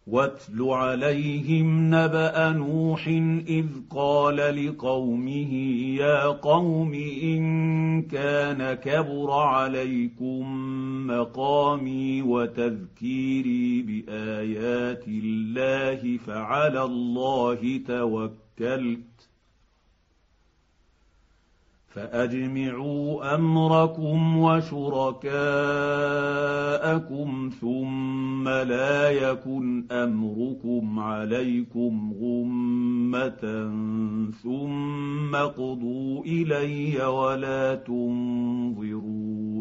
واتل عليهم نبأ نوح إذ قال لقومه يا قوم إن كان كبر عليكم مقامي وتذكيري بآيات الله فعلى الله توكلت فأجمعوا أمركم وشركاءكم ثم لا يكن أمركم عليكم غمة ثم اقضوا إلي ولا تنظرون